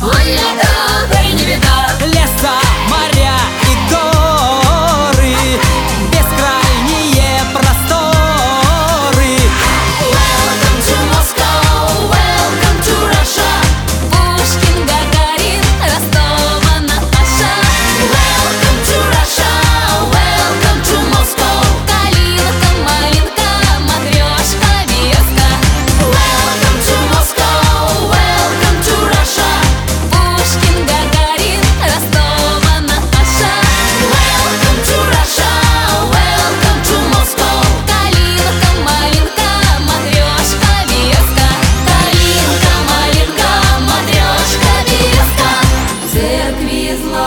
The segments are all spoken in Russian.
Лето, эй, не беда. Леса, моря и горы, бескрайние просторы. Welcome to Moscow, welcome to Russia. Пушкин, Гагарин, Ростова-на-Аша. Welcome to Russia, welcome to Moscow. Калинка, малинка, матрешка, березка. Welcome to Moscow, welcome to Russia. Пушкин, Гагарин, Ростова-на-Аша. Welcome to Russia, welcome to Moscow. Калинка, малинка, матрешка, березка. Калинка, малинка, матрешка, березка. Церкви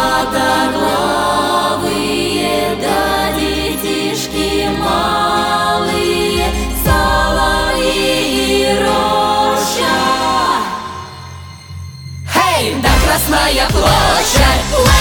златоглавые, да детишки малые, соловьи и роща. Эй, да Красная площадь.